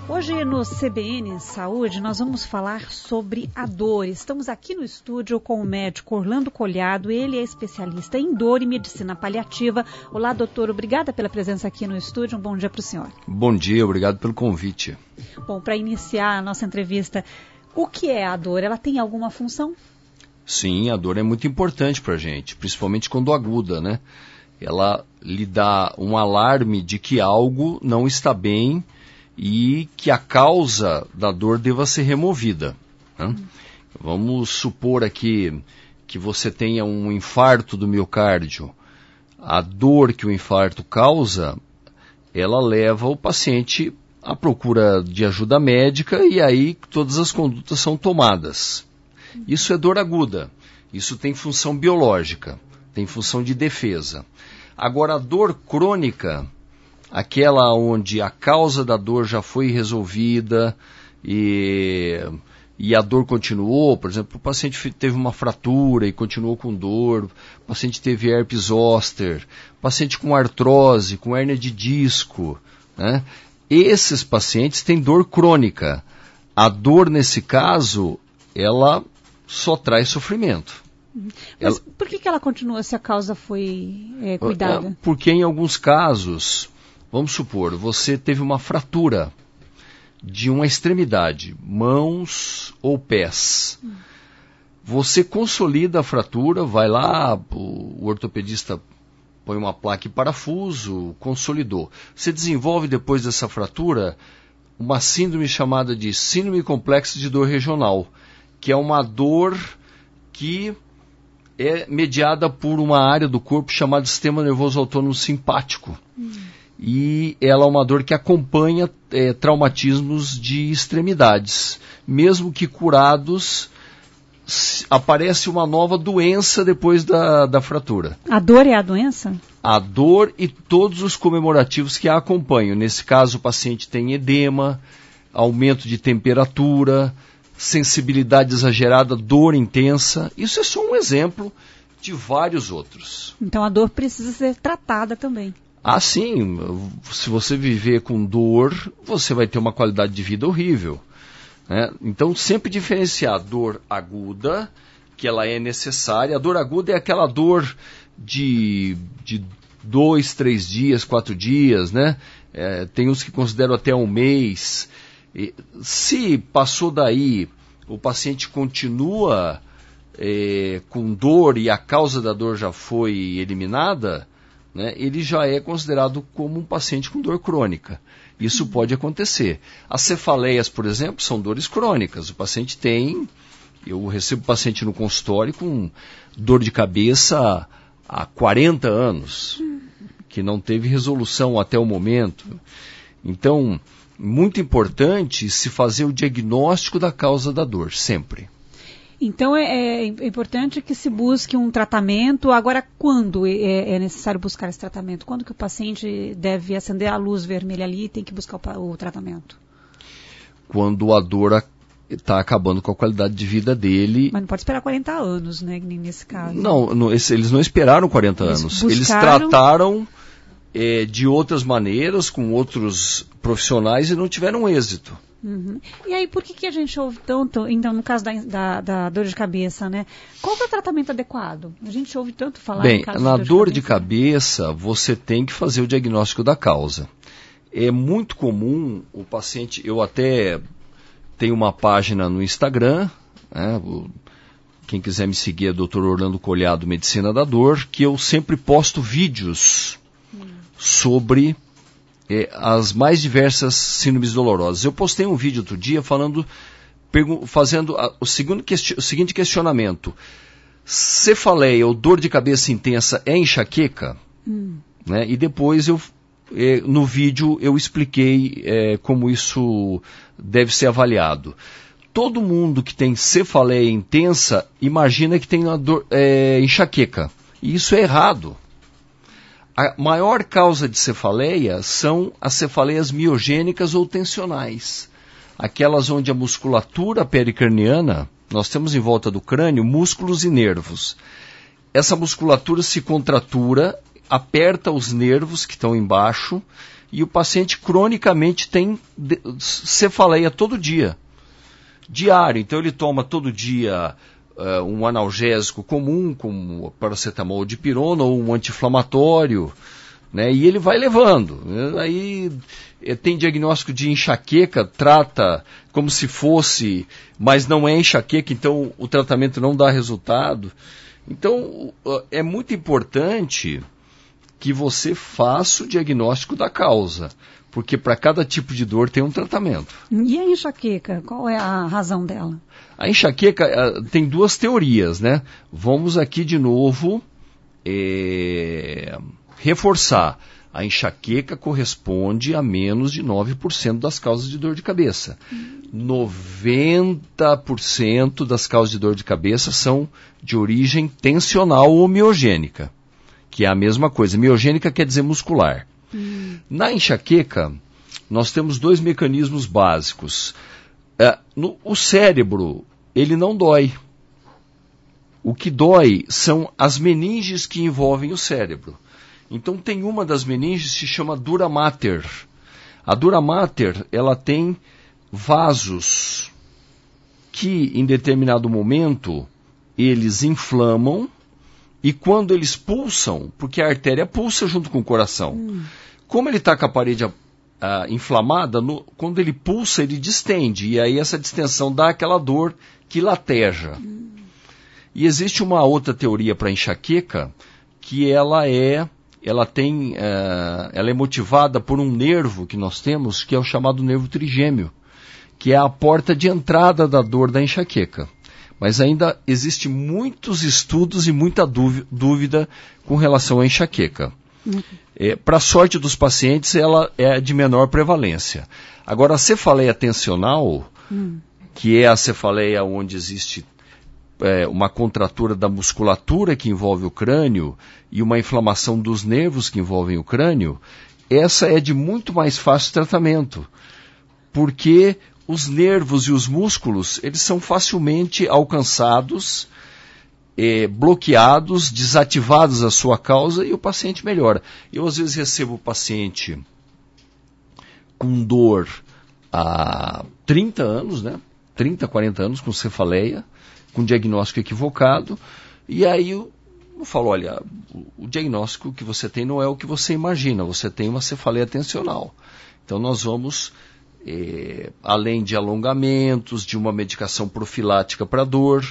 Hoje no CBN Saúde nós vamos falar sobre a dor. Estamos aqui no estúdio com o médico Orlando Collado, ele é especialista em dor e medicina paliativa. Olá, doutor, obrigada pela presença aqui no estúdio, um bom dia para o senhor. Bom dia, obrigado pelo convite. Bom, para iniciar a nossa entrevista, o que é a dor? Ela tem alguma função? Sim, a dor é muito importante para a gente, principalmente quando aguda, né? Ela lhe dá um alarme de que algo não está bem e que a causa da dor deva ser removida, né? Vamos supor aqui que você tenha um infarto do miocárdio. A dor que o infarto causa, ela leva o paciente à procura de ajuda médica e aí todas as condutas são tomadas. Isso é dor aguda, isso tem função biológica, tem função de defesa. Agora, a dor crônica, aquela onde a causa da dor já foi resolvida e a dor continuou, por exemplo, o paciente teve uma fratura e continuou com dor, o paciente teve herpes zoster, o paciente com artrose, com hérnia de disco, né? Esses pacientes têm dor crônica. A dor, nesse caso, ela só traz sofrimento. Mas por que ela continua se a causa foi cuidada? Porque em alguns casos, vamos supor, você teve uma fratura de uma extremidade, mãos ou pés. Você consolida a fratura, vai lá, o ortopedista põe uma placa e parafuso, consolidou. Você desenvolve depois dessa fratura uma síndrome chamada de síndrome complexa de dor regional, que é uma dor que é mediada por uma área do corpo chamada sistema nervoso autônomo simpático. E ela é uma dor que acompanha traumatismos de extremidades. Mesmo que curados, aparece uma nova doença depois da fratura. A dor é a doença? A dor e todos os comemorativos que a acompanham. Nesse caso, o paciente tem edema, aumento de temperatura, sensibilidade exagerada, dor intensa. Isso é só um exemplo de vários outros. Então a dor precisa ser tratada também. Ah, sim. Se você viver com dor, você vai ter uma qualidade de vida horrível, né? Então sempre diferenciar dor aguda, que ela é necessária. A dor aguda é aquela dor de 2, 3 dias, 4 dias, né? Tem uns que consideram até um mês. Se passou daí, o paciente continua com dor e a causa da dor já foi eliminada, né, ele já é considerado como um paciente com dor crônica. Isso pode acontecer. As cefaleias, por exemplo, são dores crônicas. O paciente eu recebo paciente no consultório com dor de cabeça há 40 anos, que não teve resolução até o momento. Então, muito importante se fazer o diagnóstico da causa da dor, sempre. Então é importante que se busque um tratamento. Agora, quando é necessário buscar esse tratamento? Quando que o paciente deve acender a luz vermelha ali e tem que buscar o tratamento? Quando a dor está acabando com a qualidade de vida dele. Mas não pode esperar 40 anos, né, nesse caso. Não, eles não esperaram 40 anos. Eles trataram de outras maneiras, com outros profissionais e não tiveram êxito. Uhum. E aí, por que a gente ouve tanto, então, no caso da dor de cabeça, né? Qual que é o tratamento adequado? A gente ouve tanto falar em caso na dor de cabeça, você tem que fazer o diagnóstico da causa. É muito comum o paciente, eu até tenho uma página no Instagram, né? Quem quiser me seguir é Dr. Orlando Collado, Medicina da Dor, que eu sempre posto vídeos sobre as mais diversas síndromes dolorosas. Eu postei um vídeo outro dia fazendo o seguinte questionamento: cefaleia ou dor de cabeça intensa é enxaqueca? Né? E depois no vídeo eu expliquei como isso deve ser avaliado. Todo mundo que tem cefaleia intensa imagina que tem enxaqueca. E isso é errado. A maior causa de cefaleia são as cefaleias miogênicas ou tensionais. Aquelas onde a musculatura pericraniana, nós temos em volta do crânio músculos e nervos. Essa musculatura se contratura, aperta os nervos que estão embaixo e o paciente cronicamente tem cefaleia todo dia, diário. Então ele toma todo dia um analgésico comum, como paracetamol ou dipirona, ou um anti-inflamatório, né? E ele vai levando. Aí tem diagnóstico de enxaqueca, trata como se fosse, mas não é enxaqueca, então o tratamento não dá resultado. Então é muito importante que você faça o diagnóstico da causa, porque para cada tipo de dor tem um tratamento. E a enxaqueca, qual é a razão dela? A enxaqueca tem duas teorias, né? Vamos aqui de novo reforçar. A enxaqueca corresponde a menos de 9% das causas de dor de cabeça. 90% das causas de dor de cabeça são de origem tensional ou miogênica, que é a mesma coisa. Miogênica quer dizer muscular. Na enxaqueca, nós temos dois mecanismos básicos. O cérebro, ele não dói. O que dói são as meninges que envolvem o cérebro. Então tem uma das meninges que se chama dura mater. A dura mater, ela tem vasos que, em determinado momento, eles inflamam, e quando eles pulsam, porque a artéria pulsa junto com o coração, como ele está com a parede inflamada, quando ele pulsa, ele distende, e aí essa distensão dá aquela dor que lateja. E existe uma outra teoria para enxaqueca, que ela é motivada por um nervo que nós temos, que é o chamado nervo trigêmeo, que é a porta de entrada da dor da enxaqueca. Mas ainda existe muitos estudos e muita dúvida com relação à enxaqueca. Para a sorte dos pacientes, ela é de menor prevalência. Agora, a cefaleia tensional, que é a cefaleia onde existe uma contratura da musculatura que envolve o crânio e uma inflamação dos nervos que envolvem o crânio, essa é de muito mais fácil tratamento, porque os nervos e os músculos, eles são facilmente alcançados, bloqueados, desativados a sua causa, e o paciente melhora. Eu às vezes recebo o paciente com dor há 30 anos, né? 30, 40 anos com cefaleia, com diagnóstico equivocado, e aí eu falo, olha, o diagnóstico que você tem não é o que você imagina, você tem uma cefaleia tensional. Então nós vamos, além de alongamentos, de uma medicação profilática para dor,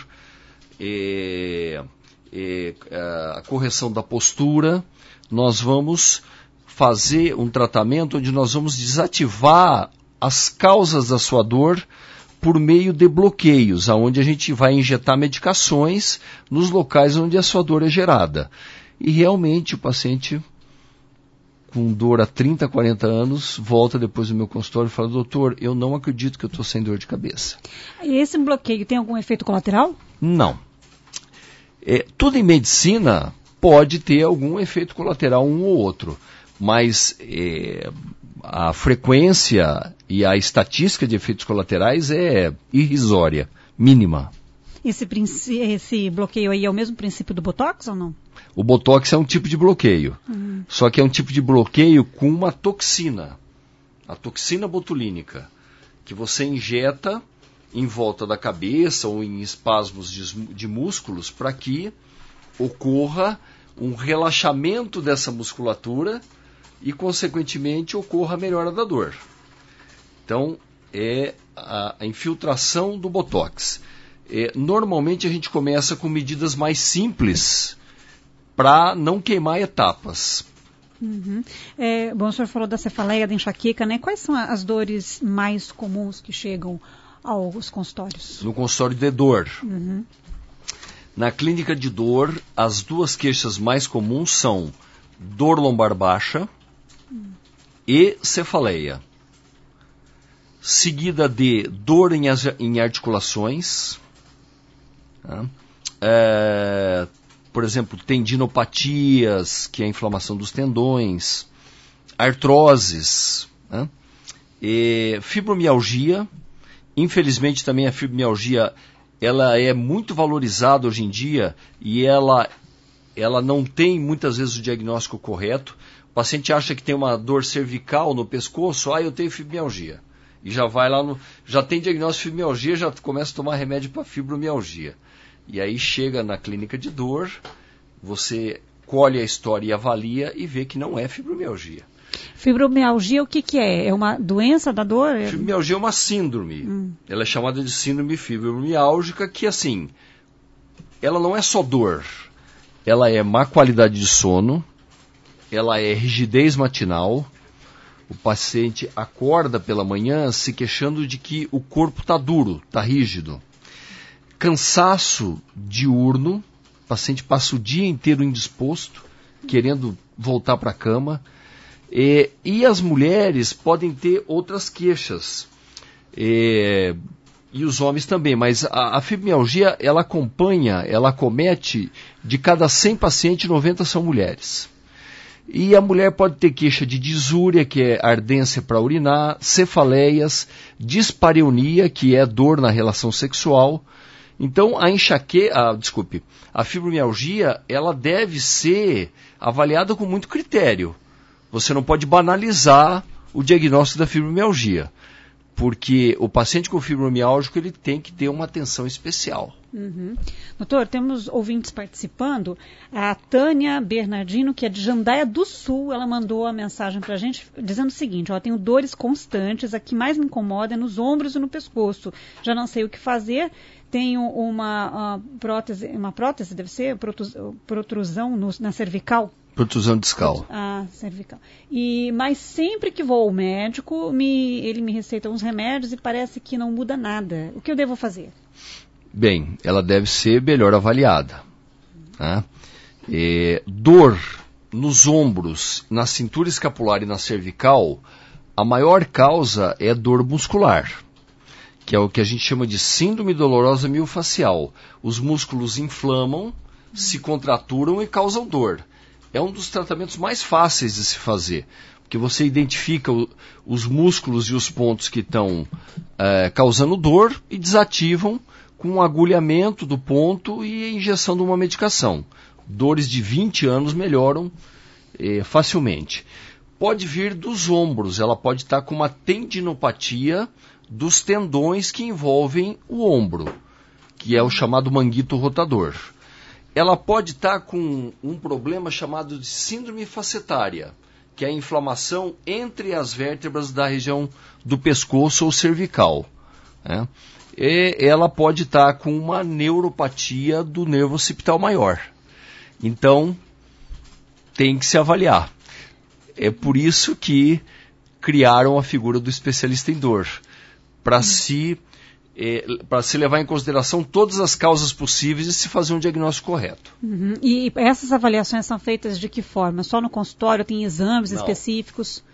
a correção da postura, nós vamos fazer um tratamento onde nós vamos desativar as causas da sua dor por meio de bloqueios, onde a gente vai injetar medicações nos locais onde a sua dor é gerada. E realmente o paciente com dor há 30, 40 anos volta depois do meu consultório e fala, doutor, eu não acredito que eu estou sem dor de cabeça. E esse bloqueio tem algum efeito colateral? Não. Tudo em medicina pode ter algum efeito colateral, um ou outro, mas a frequência e a estatística de efeitos colaterais é irrisória, mínima. Esse bloqueio aí é o mesmo princípio do Botox ou não? O Botox é um tipo de bloqueio, só que é um tipo de bloqueio com uma toxina, a toxina botulínica, que você injeta em volta da cabeça ou em espasmos de músculos para que ocorra um relaxamento dessa musculatura e, consequentemente, ocorra a melhora da dor. Então, é a infiltração do Botox. Normalmente, a gente começa com medidas mais simples para não queimar etapas. Bom, o senhor falou da cefaleia, da enxaqueca, né? Quais são as dores mais comuns que chegam aos consultórios? No consultório de dor. Na clínica de dor, as duas queixas mais comuns são dor lombar baixa e cefaleia, seguida de dor em articulações, por exemplo, tendinopatias, que é a inflamação dos tendões, artroses, e fibromialgia. Infelizmente também a fibromialgia ela é muito valorizada hoje em dia e ela não tem muitas vezes o diagnóstico correto. O paciente acha que tem uma dor cervical no pescoço, eu tenho fibromialgia. E já vai lá já tem diagnóstico de fibromialgia, já começa a tomar remédio para fibromialgia. E aí chega na clínica de dor, você colhe a história e avalia e vê que não é fibromialgia. Fibromialgia, o que é? É uma doença da dor? Fibromialgia é uma síndrome. Ela é chamada de síndrome fibromiálgica, que assim, ela não é só dor. Ela é má qualidade de sono, ela é rigidez matinal. O paciente acorda pela manhã se queixando de que o corpo está duro, está rígido. Cansaço diurno, o paciente passa o dia inteiro indisposto, querendo voltar para a cama. E as mulheres podem ter outras queixas. E os homens também, mas a fibromialgia, ela acomete, de cada 100 pacientes, 90 são mulheres. E a mulher pode ter queixa de disúria, que é ardência para urinar, cefaleias, dispareunia, que é dor na relação sexual. Então, a fibromialgia, ela deve ser avaliada com muito critério. Você não pode banalizar o diagnóstico da fibromialgia, porque o paciente com fibromialgico, ele tem que ter uma atenção especial. Doutor, temos ouvintes participando. A Tânia Bernardino, que é de Jandaia do Sul, ela mandou a mensagem para a gente dizendo o seguinte: tenho dores constantes, a que mais me incomoda é nos ombros e no pescoço. Já não sei o que fazer, tenho uma prótese, deve ser protrusão na cervical. Protrusão discal. Cervical. Mas sempre que vou ao médico, ele me receita uns remédios e parece que não muda nada. O que eu devo fazer? Bem, ela deve ser melhor avaliada. Tá? Dor nos ombros, na cintura escapular e na cervical, a maior causa é dor muscular, que é o que a gente chama de síndrome dolorosa miofascial. Os músculos inflamam, se contraturam e causam dor. É um dos tratamentos mais fáceis de se fazer, porque você identifica os músculos e os pontos que estão causando dor e desativam com um agulhamento do ponto e a injeção de uma medicação. Dores de 20 anos melhoram facilmente. Pode vir dos ombros, ela pode estar com uma tendinopatia dos tendões que envolvem o ombro, que é o chamado manguito rotador. Ela pode estar com um problema chamado de síndrome facetária, que é a inflamação entre as vértebras da região do pescoço ou cervical. E ela pode estar com uma neuropatia do nervo occipital maior. Então, tem que se avaliar. É por isso que criaram a figura do especialista em dor, para se levar em consideração todas as causas possíveis e se fazer um diagnóstico correto. E essas avaliações são feitas de que forma? Só no consultório? Tem exames específicos?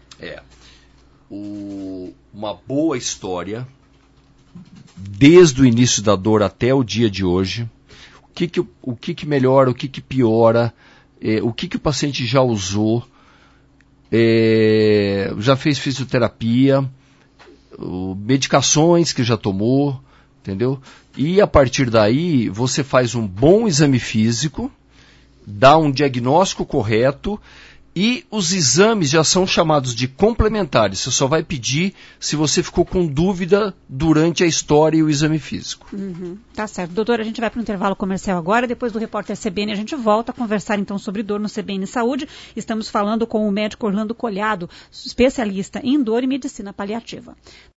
Uma boa história, desde o início da dor até o dia de hoje, o que melhora, o que piora, o que o paciente já usou, já fez fisioterapia, medicações que já tomou, entendeu? E a partir daí você faz um bom exame físico, dá um diagnóstico correto e os exames já são chamados de complementares. Você só vai pedir se você ficou com dúvida durante a história e o exame físico. Tá certo. Doutor, a gente vai para o intervalo comercial agora. Depois do repórter CBN, a gente volta a conversar então sobre dor no CBN Saúde. Estamos falando com o médico Orlando Collhado, especialista em dor e medicina paliativa.